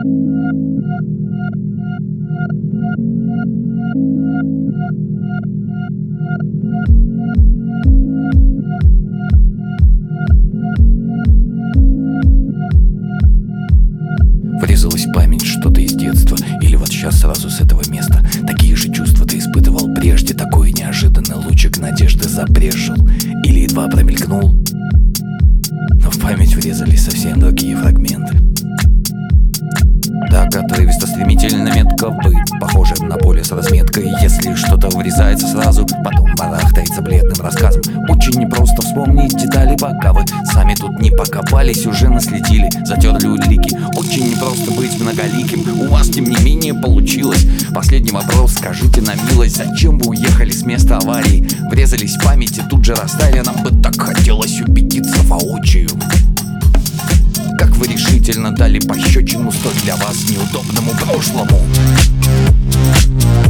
Врезалась в память что-то из детства, или вот сейчас сразу с этого места. Такие же чувства ты испытывал прежде, такой неожиданный лучик надежды забрезжил или едва промелькнул. Но в память врезались совсем другие фрагменты. Так отрывисто, стремительно, метко быть, похоже на поле с разметкой. Если что-то врезается сразу, потом барахтается бледным рассказом. Очень непросто вспомнить детали, пока вы сами тут не покопались, уже наследили, затерли улики. Очень непросто быть многоликим, у вас тем не менее получилось. Последний вопрос, скажите на милость, зачем вы уехали с места аварии? Врезались в память и тут же растаяли, нам бы так хотелось убедиться воочию. Как вы решительно дали пощечину столь для вас неудобному прошлому.